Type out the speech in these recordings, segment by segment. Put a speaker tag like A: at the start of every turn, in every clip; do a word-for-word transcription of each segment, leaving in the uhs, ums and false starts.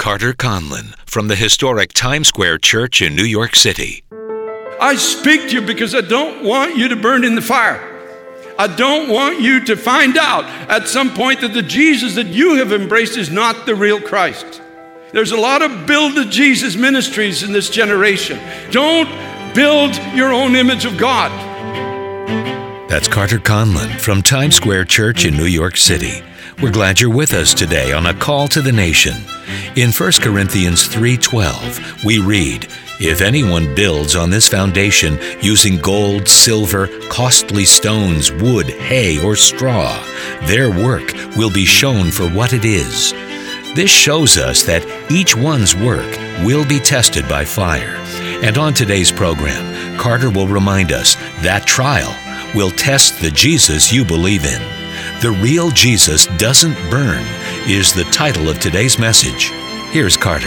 A: Carter Conlon from the historic Times Square Church in New York City.
B: I speak to you because I don't want you to burn in the fire. I don't want you to find out at some point that the Jesus that you have embraced is not the real Christ. There's a lot of build a Jesus ministries in this generation. Don't build your own image of God.
A: That's Carter Conlon from Times Square Church in New York City. We're glad you're with us today on A Call to the Nation. In First Corinthians three twelve, we read, "If anyone builds on this foundation using gold, silver, costly stones, wood, hay, or straw, their work will be shown for what it is." This shows us that each one's work will be tested by fire. And on today's program, Carter will remind us that trial will test the Jesus you believe in. The Real Jesus Doesn't Burn is the title of today's message. Here's Carter.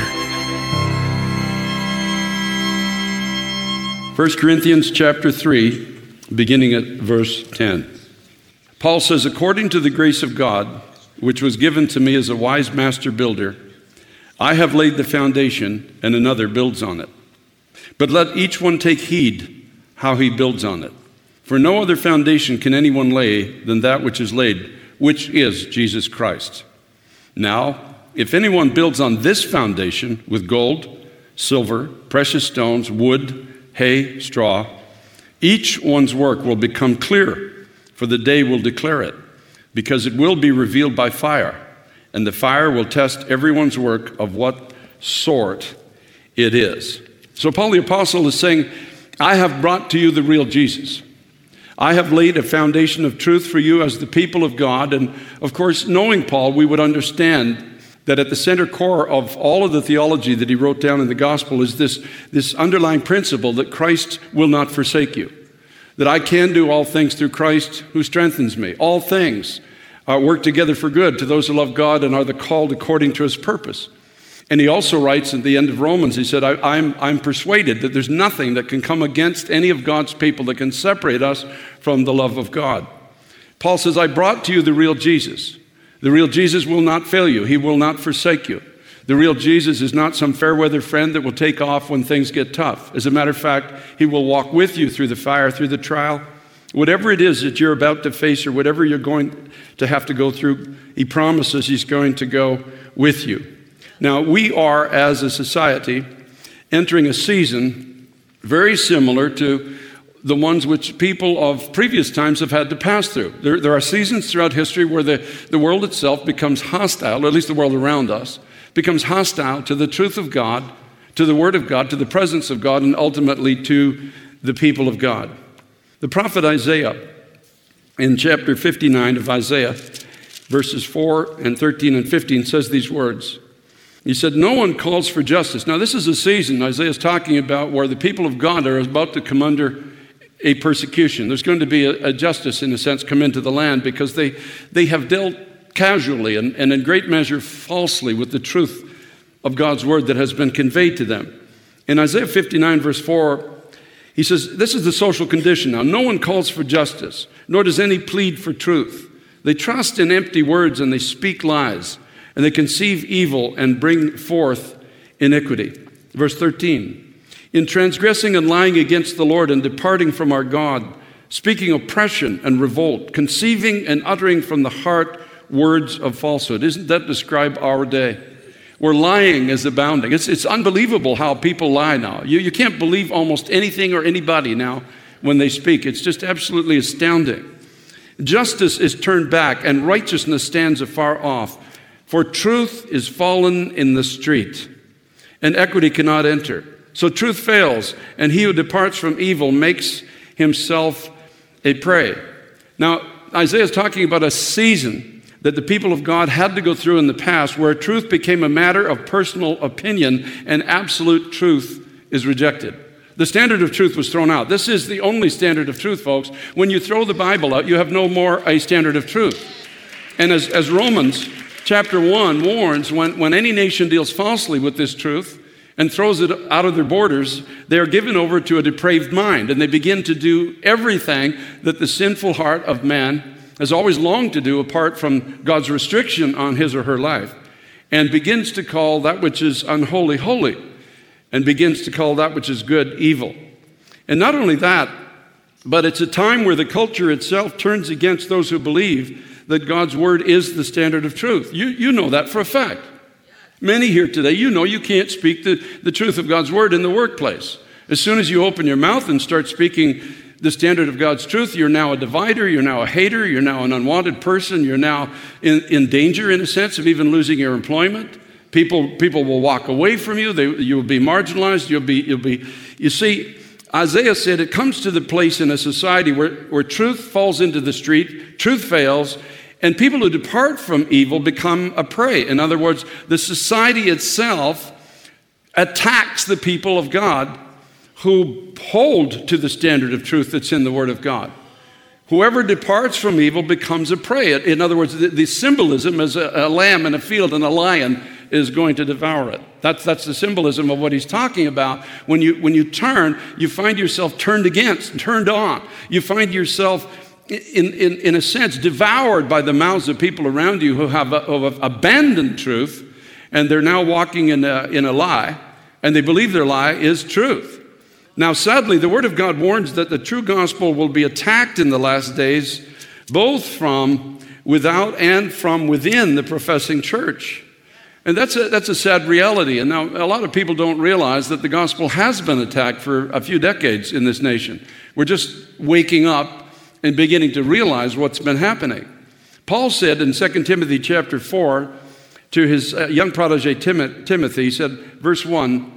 B: First Corinthians chapter three, beginning at verse ten. Paul says, "According to the grace of God, which was given to me as a wise master builder, I have laid the foundation, and another builds on it. But let each one take heed how he builds on it. For no other foundation can anyone lay than that which is laid, which is Jesus Christ. Now, if anyone builds on this foundation with gold, silver, precious stones, wood, hay, straw, each one's work will become clear, for the day will declare it, because it will be revealed by fire, and the fire will test everyone's work of what sort it is." So Paul the Apostle is saying, I have brought to you the real Jesus. I have laid a foundation of truth for you as the people of God. And of course, knowing Paul, we would understand that at the center core of all of the theology that he wrote down in the gospel is this, this underlying principle that Christ will not forsake you. That I can do all things through Christ who strengthens me. All things uh, work together for good to those who love God and are the called according to his purpose. And he also writes at the end of Romans, he said, I, I'm, I'm persuaded that there's nothing that can come against any of God's people that can separate us from the love of God. Paul says, I brought to you the real Jesus. The real Jesus will not fail you. He will not forsake you. The real Jesus is not some fair weather friend that will take off when things get tough. As a matter of fact, he will walk with you through the fire, through the trial. Whatever it is that you're about to face or whatever you're going to have to go through, he promises he's going to go with you. Now, we are, as a society, entering a season very similar to the ones which people of previous times have had to pass through. There, there are seasons throughout history where the, the world itself becomes hostile, or at least the world around us, becomes hostile to the truth of God, to the Word of God, to the presence of God, and ultimately to the people of God. The prophet Isaiah, in chapter fifty-nine of Isaiah, verses four and thirteen and fifteen, says these words. He said, no one calls for justice. Now, this is a season Isaiah's talking about where the people of God are about to come under a persecution. There's going to be a, a justice, in a sense, come into the land because they, they have dealt casually and, and in great measure falsely with the truth of God's word that has been conveyed to them. In Isaiah fifty-nine, verse four, he says, this is the social condition now. No one calls for justice, nor does any plead for truth. They trust in empty words and they speak lies. And they conceive evil and bring forth iniquity. Verse thirteen, in transgressing and lying against the Lord and departing from our God, speaking oppression and revolt, conceiving and uttering from the heart words of falsehood. Isn't that describe our day? Where lying is abounding. It's, it's unbelievable how people lie now. You, you can't believe almost anything or anybody now when they speak. It's just absolutely astounding. Justice is turned back and righteousness stands afar off. For truth is fallen in the street, and equity cannot enter. So truth fails, and he who departs from evil makes himself a prey. Now, Isaiah is talking about a season that the people of God had to go through in the past where truth became a matter of personal opinion and absolute truth is rejected. The standard of truth was thrown out. This is the only standard of truth, folks. When you throw the Bible out, you have no more a standard of truth. And as, as Romans chapter one warns, when, when any nation deals falsely with this truth and throws it out of their borders, they are given over to a depraved mind, and they begin to do everything that the sinful heart of man has always longed to do apart from God's restriction on his or her life. and begins to call that which is unholy, holy, and begins to call that which is good, evil. And not only that, but it's a time where the culture itself turns against those who believe that God's word is the standard of truth. You, you know that for a fact. Many here today, you know you can't speak the, the truth of God's word in the workplace. As soon as you open your mouth and start speaking the standard of God's truth, you're now a divider, you're now a hater, you're now an unwanted person, you're now in, in danger, in a sense, of even losing your employment. People, people will walk away from you. They, you'll be marginalized. You'll be, you'll be. You see, Isaiah said it comes to the place in a society where, where truth falls into the street, truth fails, and people who depart from evil become a prey. In other words, the society itself attacks the people of God who hold to the standard of truth that's in the Word of God. Whoever departs from evil becomes a prey. In other words, the, the symbolism is a, a lamb in a field and a lion is going to devour it. That's, that's the symbolism of what he's talking about. When you, when you turn, you find yourself turned against, turned on. You find yourself, in, in, in a sense, devoured by the mouths of people around you who have, who have abandoned truth, and they're now walking in a, in a lie, and they believe their lie is truth. Now, sadly, the Word of God warns that the true gospel will be attacked in the last days, both from without and from within the professing church. And that's a, that's a sad reality. And now a lot of people don't realize that the gospel has been attacked for a few decades in this nation. We're just waking up and beginning to realize what's been happening. Paul said in Second Timothy chapter four to his young protege Timothy, he said, verse one,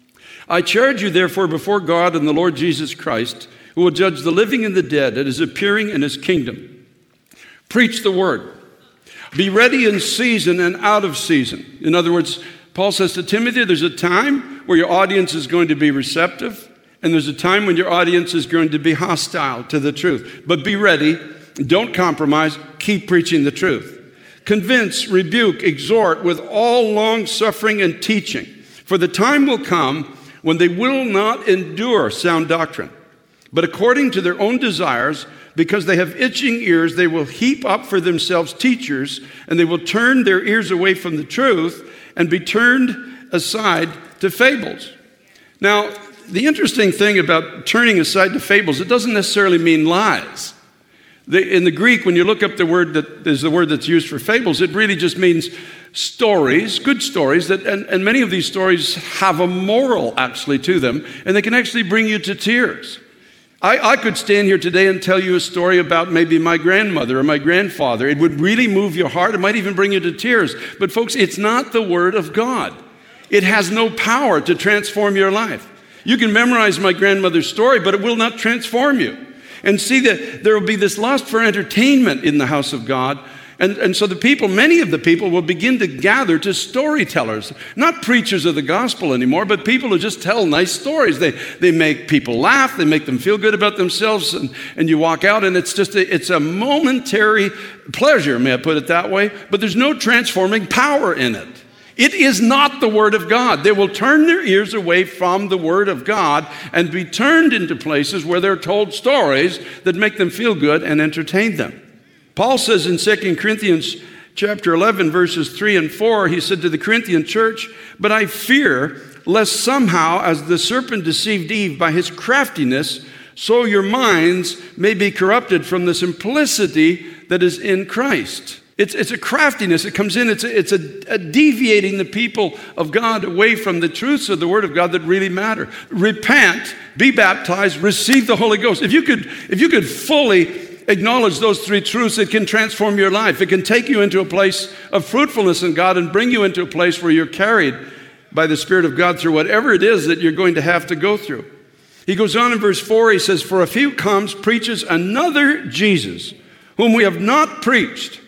B: I charge you therefore before God and the Lord Jesus Christ, who will judge the living and the dead at his appearing in his kingdom. Preach the word. Be ready in season and out of season. In other words, Paul says to Timothy, there's a time where your audience is going to be receptive, and there's a time when your audience is going to be hostile to the truth. But be ready, don't compromise, keep preaching the truth. Convince, rebuke, exhort with all long suffering and teaching. For the time will come when they will not endure sound doctrine, but according to their own desires, because they have itching ears, they will heap up for themselves teachers, and they will turn their ears away from the truth and be turned aside to fables. Now, the interesting thing about turning aside to fables, it doesn't necessarily mean lies. The, in the Greek, when you look up the word that is the word that's used for fables, it really just means stories, good stories, that, and, and many of these stories have a moral actually to them, and they can actually bring you to tears. I, I could stand here today and tell you a story about maybe my grandmother or my grandfather. It would really move your heart. It might even bring you to tears. But folks, it's not the Word of God. It has no power to transform your life. You can memorize my grandmother's story, but it will not transform you. And see that there will be this lust for entertainment in the house of God. And, and so the people, many of the people will begin to gather to storytellers, not preachers of the gospel anymore, but people who just tell nice stories. They, they make people laugh, they make them feel good about themselves, and, and you walk out and it's just a, it's a momentary pleasure, may I put it that way, but there's no transforming power in it. It is not the Word of God. They will turn their ears away from the Word of God and be turned into places where they're told stories that make them feel good and entertain them. Paul says in Second Corinthians chapter eleven, verses three and four, he said to the Corinthian church, but I fear lest somehow, as the serpent deceived Eve by his craftiness, so your minds may be corrupted from the simplicity that is in Christ. It's, it's a craftiness. It comes in. It's, a, it's a, a deviating the people of God away from the truths of the Word of God that really matter. Repent, be baptized, receive the Holy Ghost. If you could, if you could fully acknowledge those three truths, it can transform your life. It can take you into a place of fruitfulness in God and bring you into a place where you're carried by the Spirit of God through whatever it is that you're going to have to go through. He goes on in verse four, he says, for if he comes, preaches another Jesus, whom we have not preached,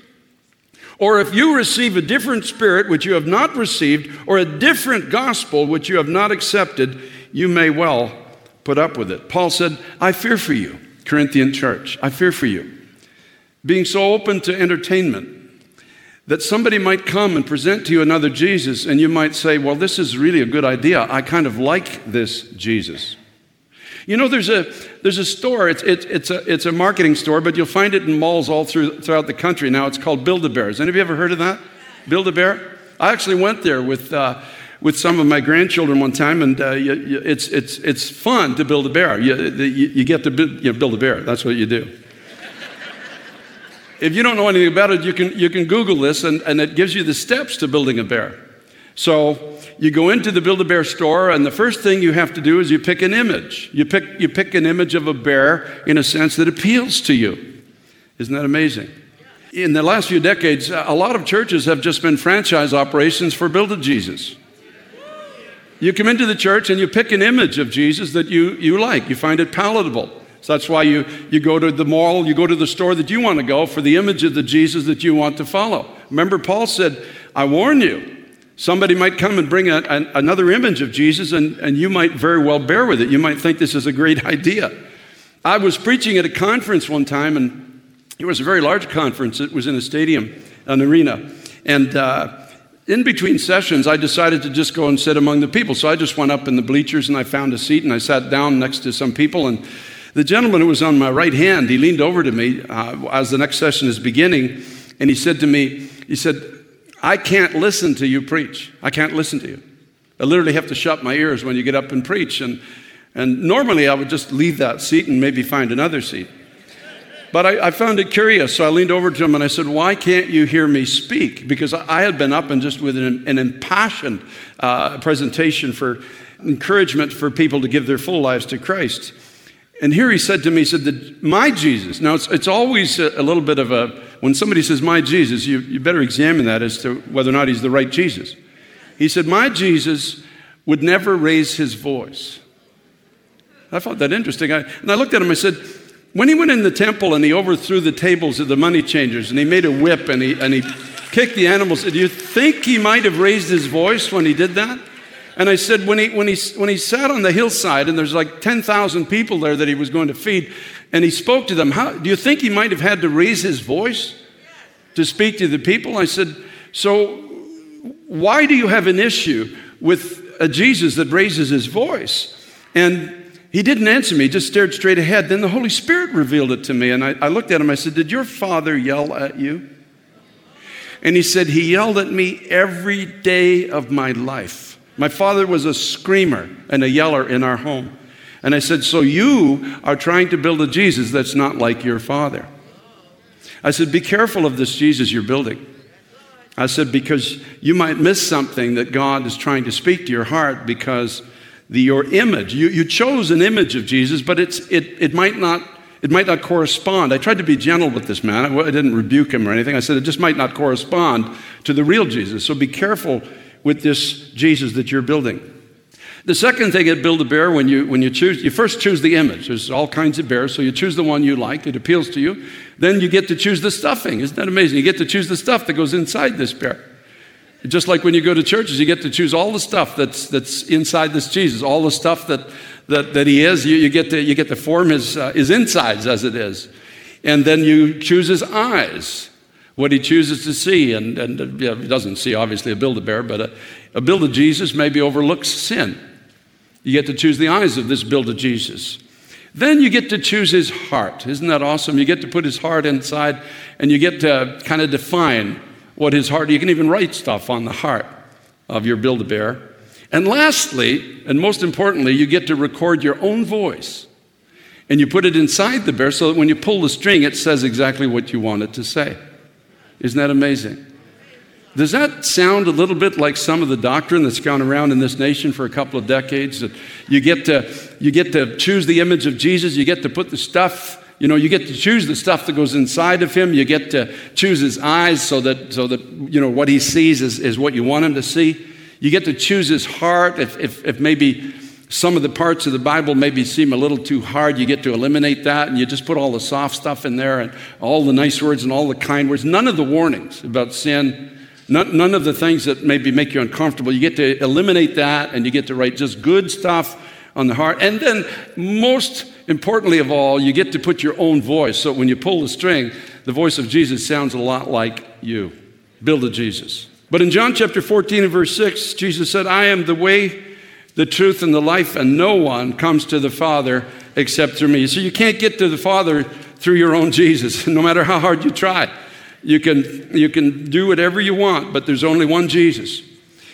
B: or if you receive a different spirit which you have not received, or a different gospel which you have not accepted, you may well put up with it. Paul said, I fear for you, Corinthian church. I fear for you. Being so open to entertainment that somebody might come and present to you another Jesus, and you might say, well, this is really a good idea. I kind of like this Jesus. You know, there's a there's a store. It's it's it's a it's a marketing store, but you'll find it in malls all through throughout the country now. It's called Build-A-Bear. Has any of you ever heard of that? Build-A-Bear. I actually went there with uh, with some of my grandchildren one time, and uh, you, you, it's it's it's fun to build a bear. You, you, you get to build, you know, build a bear. That's what you do. If you don't know anything about it, you can you can Google this, and, and it gives you the steps to building a bear. So you go into the Build-A-Bear store, and the first thing you have to do is you pick an image. You pick you pick an image of a bear in a sense that appeals to you. Isn't that amazing? In the last few decades, a lot of churches have just been franchise operations for Build-A-Jesus. You come into the church and you pick an image of Jesus that you, you like. You find it palatable. So that's why you, you go to the mall, you go to the store that you want to go for the image of the Jesus that you want to follow. Remember, Paul said, I warn you, somebody might come and bring a, an, another image of Jesus, and, and you might very well bear with it. You might think this is a great idea. I was preaching at a conference one time, and it was a very large conference. It was in a stadium, an arena. And uh, in between sessions, I decided to just go and sit among the people. So I just went up in the bleachers, and I found a seat, and I sat down next to some people. And the gentleman who was on my right hand, he leaned over to me uh, as the next session is beginning, and he said to me, he said, I can't listen to you preach. I can't listen to you. I literally have to shut my ears when you get up and preach. And, and normally I would just leave that seat and maybe find another seat. But I, I found it curious, so I leaned over to him and I said, why can't you hear me speak? Because I had been up and just with an, an impassioned uh, presentation for encouragement for people to give their full lives to Christ. And here he said to me, he said, that my Jesus. Now, it's, it's always a, a little bit of a, when somebody says my Jesus, you, you better examine that as to whether or not he's the right Jesus. He said, my Jesus would never raise his voice. I found that interesting. I, and I looked at him, I said, when he went in the temple and he overthrew the tables of the money changers and he made a whip and he, and he kicked the animals, do you think he might have raised his voice when he did that? And I said, when he, when, he, when he sat on the hillside and there's like ten thousand people there that he was going to feed, and he spoke to them, how, do you think he might have had to raise his voice to speak to the people? I said, so why do you have an issue with a Jesus that raises his voice? And he didn't answer me, he just stared straight ahead. Then the Holy Spirit revealed it to me, and I, I looked at him, I said, did your father yell at you? And he said, he yelled at me every day of my life. My father was a screamer and a yeller in our home. And I said, so you are trying to build a Jesus that's not like your father. I said, be careful of this Jesus you're building. I said, because you might miss something that God is trying to speak to your heart, because the, your image, you, you chose an image of Jesus, but it's, it, it, might not, it might not correspond. I tried to be gentle with this man. I, I didn't rebuke him or anything. I said, it just might not correspond to the real Jesus. So be careful with this Jesus that you're building. The second thing at Build-A-Bear, when you when you choose, you first choose the image. There's all kinds of bears, so you choose the one you like, it appeals to you. Then you get to choose the stuffing. Isn't that amazing? You get to choose the stuff that goes inside this bear. Just like when you go to churches, you get to choose all the stuff that's that's inside this Jesus, all the stuff that that, that he is. You, you get to you get to form his uh, his insides as it is, and then you choose his eyes. What he chooses to see, and, and uh, yeah, he doesn't see, obviously, a Build-A-Bear, but a, a Build-A-Jesus maybe overlooks sin. You get to choose the eyes of this Build-A-Jesus. Then you get to choose his heart. Isn't that awesome? You get to put his heart inside, and you get to kind of define what his heart, you can even write stuff on the heart of your Build-A-Bear. And lastly, and most importantly, you get to record your own voice. And you put it inside the bear so that when you pull the string, it says exactly what you want it to say. Isn't that amazing? Does that sound a little bit like some of the doctrine that's gone around in this nation for a couple of decades? That you get to you get to choose the image of Jesus, you get to put the stuff, you know, you get to choose the stuff that goes inside of him, you get to choose his eyes so that so that you know what he sees is, is what you want him to see. You get to choose his heart. If if if maybe some of the parts of the Bible maybe seem a little too hard, you get to eliminate that, and you just put all the soft stuff in there and all the nice words and all the kind words. None of the warnings about sin, none, none of the things that maybe make you uncomfortable. You get to eliminate that, and you get to write just good stuff on the heart. And then most importantly of all, you get to put your own voice. So when you pull the string, the voice of Jesus sounds a lot like you. Build-A-Jesus. But in John chapter fourteen and verse six, Jesus said, I am the way, the truth, and the life, and no one comes to the Father except through me. So you can't get to the Father through your own Jesus, no matter how hard you try. You can, you can do whatever you want, but there's only one Jesus.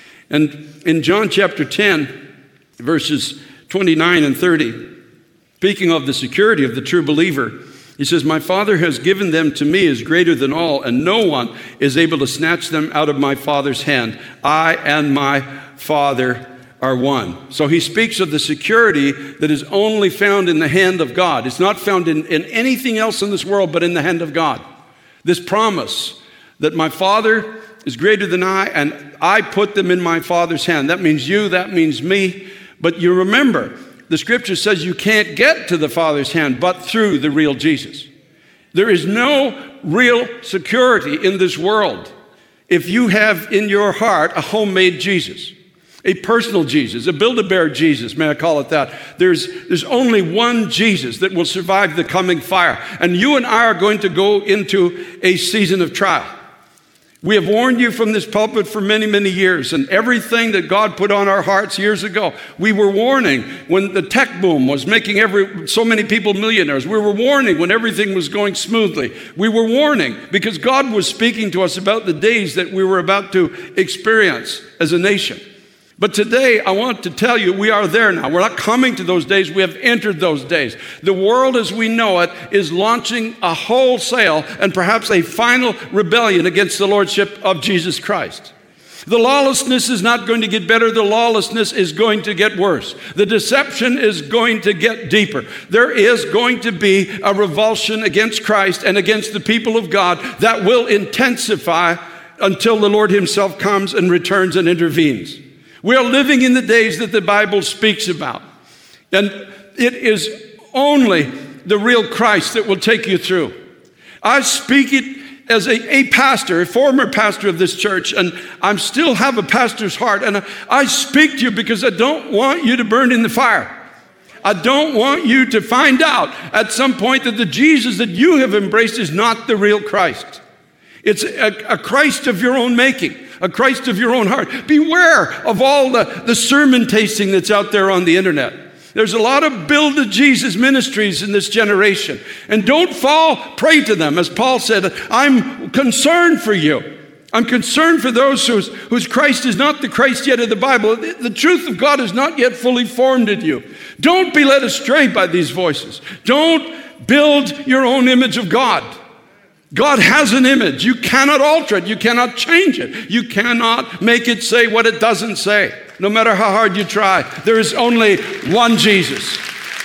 B: And in John chapter ten, verses twenty-nine and thirty, speaking of the security of the true believer, he says, my Father has given them to me as greater than all, and no one is able to snatch them out of my Father's hand. I and my Father are one. So he speaks of the security that is only found in the hand of God. It's not found in, in anything else in this world but in the hand of God. This promise that my Father is greater than I, and I put them in my Father's hand. That means you, that means me. But you remember, the scripture says you can't get to the Father's hand but through the real Jesus. There is no real security in this world if you have in your heart a homemade Jesus, a personal Jesus, a Build-A-Bear Jesus, may I call it that. There's, there's only one Jesus that will survive the coming fire. And you and I are going to go into a season of trial. We have warned you from this pulpit for many, many years, and everything that God put on our hearts years ago, we were warning when the tech boom was making every so many people millionaires. We were warning when everything was going smoothly. We were warning because God was speaking to us about the days that we were about to experience as a nation. But today, I want to tell you, we are there now. We're not coming to those days. We have entered those days. The world as we know it is launching a wholesale and perhaps a final rebellion against the lordship of Jesus Christ. The lawlessness is not going to get better. The lawlessness is going to get worse. The deception is going to get deeper. There is going to be a revulsion against Christ and against the people of God that will intensify until the Lord himself comes and returns and intervenes. We are living in the days that the Bible speaks about. And it is only the real Christ that will take you through. I speak it as a, a pastor, a former pastor of this church, and I still have a pastor's heart. And I speak to you because I don't want you to burn in the fire. I don't want you to find out at some point that the Jesus that you have embraced is not the real Christ. It's a, a Christ of your own making. A Christ of your own heart. Beware of all the, the sermon tasting that's out there on the internet. There's a lot of Build a Jesus ministries in this generation. And don't fall prey to them. As Paul said, I'm concerned for you. I'm concerned for those whose, whose Christ is not the Christ yet of the Bible. The, the truth of God is not yet fully formed in you. Don't be led astray by these voices. Don't build your own image of God. God has an image. You cannot alter it. You cannot change it. You cannot make it say what it doesn't say, no matter how hard you try. There is only one Jesus.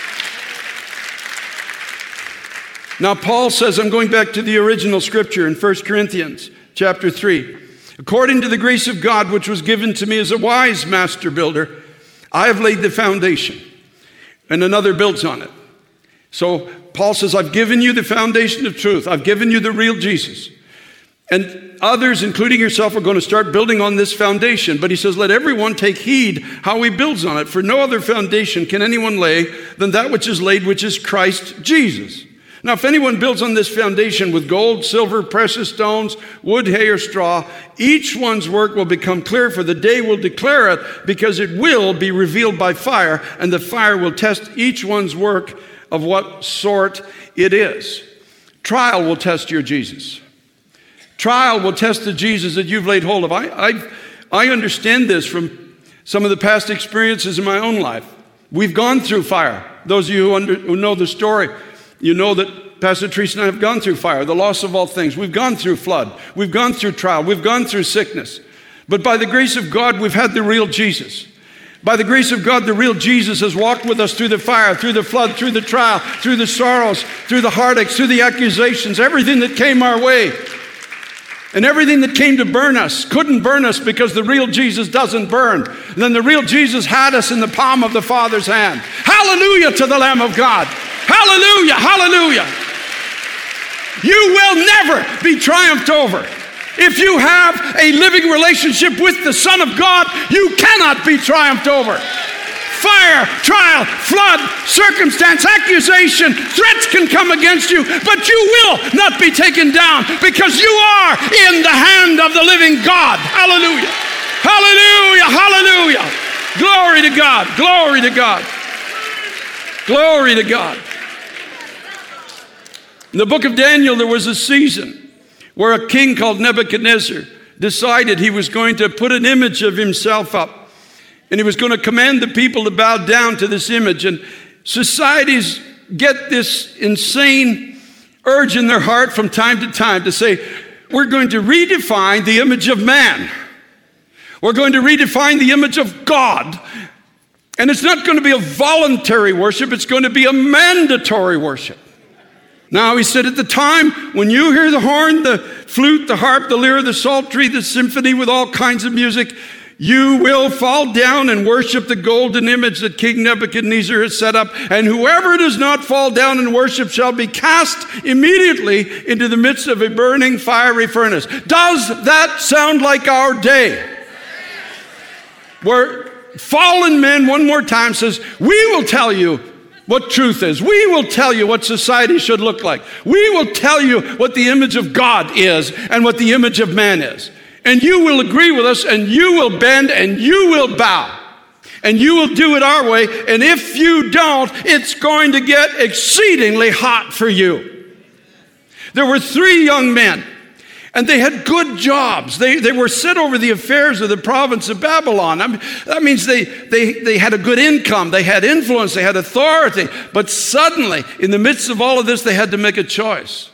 B: Now, Paul says, I'm going back to the original scripture in First Corinthians chapter three. According to the grace of God, which was given to me as a wise master builder, I have laid the foundation, and another builds on it. So Paul says, I've given you the foundation of truth. I've given you the real Jesus. And others, including yourself, are going to start building on this foundation. But he says, let everyone take heed how he builds on it. For no other foundation can anyone lay than that which is laid, which is Christ Jesus. Now, if anyone builds on this foundation with gold, silver, precious stones, wood, hay, or straw, each one's work will become clear, for the day will declare it, because it will be revealed by fire, and the fire will test each one's work of what sort it is. Trial will test your Jesus. Trial will test the Jesus that you've laid hold of. I, I, I understand this from some of the past experiences in my own life. We've gone through fire. Those of you who, under, who know the story, you know that Pastor Teresa and I have gone through fire, the loss of all things. We've gone through flood. We've gone through trial. We've gone through sickness. But by the grace of God, we've had the real Jesus. By the grace of God, the real Jesus has walked with us through the fire, through the flood, through the trial, through the sorrows, through the heartaches, through the accusations, everything that came our way. And everything that came to burn us couldn't burn us because the real Jesus doesn't burn. And then the real Jesus had us in the palm of the Father's hand. Hallelujah to the Lamb of God. Hallelujah, hallelujah. You will never be triumphed over. If you have a living relationship with the Son of God, you cannot be triumphed over. Fire, trial, flood, circumstance, accusation, threats can come against you, but you will not be taken down because you are in the hand of the living God. Hallelujah. Hallelujah. Hallelujah. Glory to God. Glory to God. Glory to God. In the book of Daniel, there was a season where a king called Nebuchadnezzar decided he was going to put an image of himself up, and he was going to command the people to bow down to this image. And societies get this insane urge in their heart from time to time to say, we're going to redefine the image of man. We're going to redefine the image of God. And it's not going to be a voluntary worship, it's going to be a mandatory worship. Now, he said, at the time when you hear the horn, the flute, the harp, the lyre, the psaltery, the symphony with all kinds of music, you will fall down and worship the golden image that King Nebuchadnezzar has set up. And whoever does not fall down and worship shall be cast immediately into the midst of a burning fiery furnace. Does that sound like our day? Where fallen men, one more time, says, we will tell you what truth is. We will tell you what society should look like. We will tell you what the image of God is and what the image of man is. And you will agree with us, and you will bend, and you will bow. And you will do it our way. And if you don't, it's going to get exceedingly hot for you. There were three young men, and they had good jobs. They, they were set over the affairs of the province of Babylon. I mean, that means they, they, they had a good income. They had influence. They had authority. But suddenly, in the midst of all of this, they had to make a choice.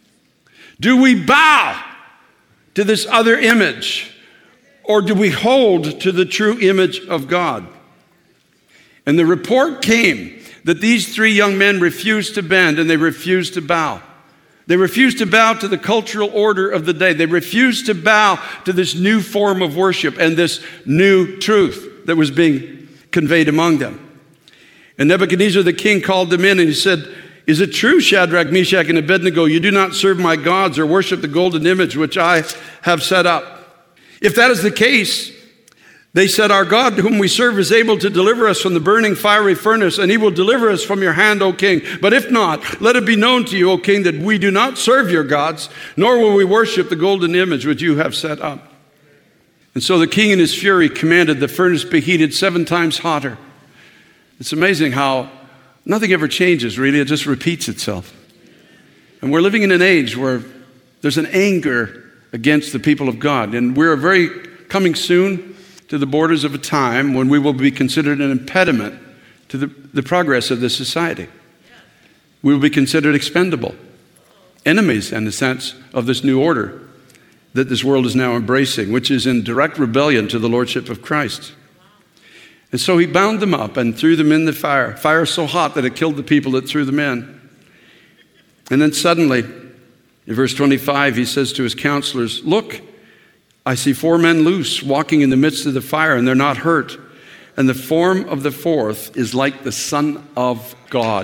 B: Do we bow to this other image, or do we hold to the true image of God? And the report came that these three young men refused to bend and they refused to bow. They refused to bow to the cultural order of the day. They refused to bow to this new form of worship and this new truth that was being conveyed among them. And Nebuchadnezzar the king called them in and he said, is it true, Shadrach, Meshach, and Abednego, you do not serve my gods or worship the golden image which I have set up? If that is the case, they said, our God whom we serve is able to deliver us from the burning fiery furnace, and he will deliver us from your hand, O king. But if not, let it be known to you, O king, that we do not serve your gods, nor will we worship the golden image which you have set up. And so the king in his fury commanded the furnace be heated seven times hotter. It's amazing how nothing ever changes, really. It just repeats itself. And we're living in an age where there's an anger against the people of God. And we're very coming soon to the borders of a time when we will be considered an impediment to the, the progress of this society. We will be considered expendable, enemies in the sense of this new order that this world is now embracing, which is in direct rebellion to the lordship of Christ. And so he bound them up and threw them in the fire, fire so hot that it killed the people that threw them in. And then suddenly, in verse twenty-five, he says to his counselors, look, I see four men loose walking in the midst of the fire, and they're not hurt. And the form of the fourth is like the Son of God.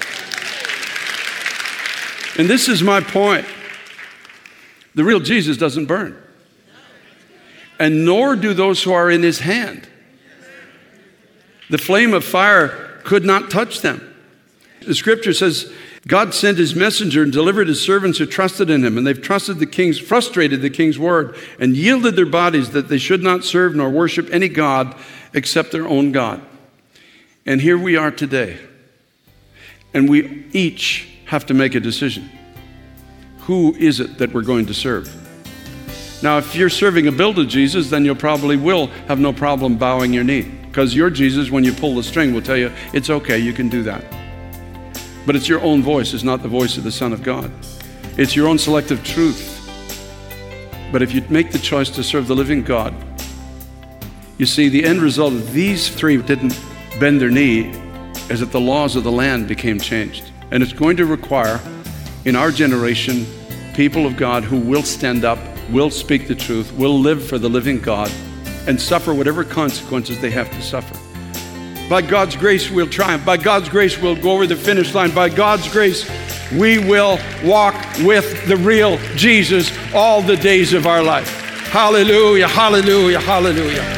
B: And this is my point. The real Jesus doesn't burn. And nor do those who are in his hand. The flame of fire could not touch them. The scripture says, God sent his messenger and delivered his servants who trusted in him, and they've trusted the king's, frustrated the king's word, and yielded their bodies that they should not serve nor worship any God except their own God. And here we are today. And we each have to make a decision. Who is it that we're going to serve? Now, if you're serving a builder Jesus, then you probably will have no problem bowing your knee. Because your Jesus, when you pull the string, will tell you, it's okay, you can do that. But it's your own voice, it's not the voice of the Son of God. It's your own selective truth. But if you make the choice to serve the living God, you see, the end result of these three didn't bend their knee is that the laws of the land became changed. And it's going to require, in our generation, people of God who will stand up, will speak the truth, will live for the living God, and suffer whatever consequences they have to suffer. By God's grace, we'll triumph. By God's grace, we'll go over the finish line. By God's grace, we will walk with the real Jesus all the days of our life. Hallelujah, hallelujah, hallelujah.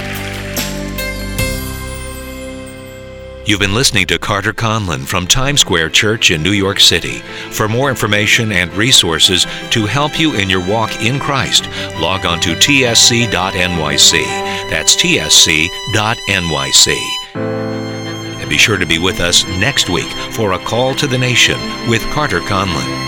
A: You've been listening to Carter Conlon from Times Square Church in New York City. For more information and resources to help you in your walk in Christ, log on to T S C dot N Y C. That's T S C dot N Y C. And be sure to be with us next week for A Call to the Nation with Carter Conlon.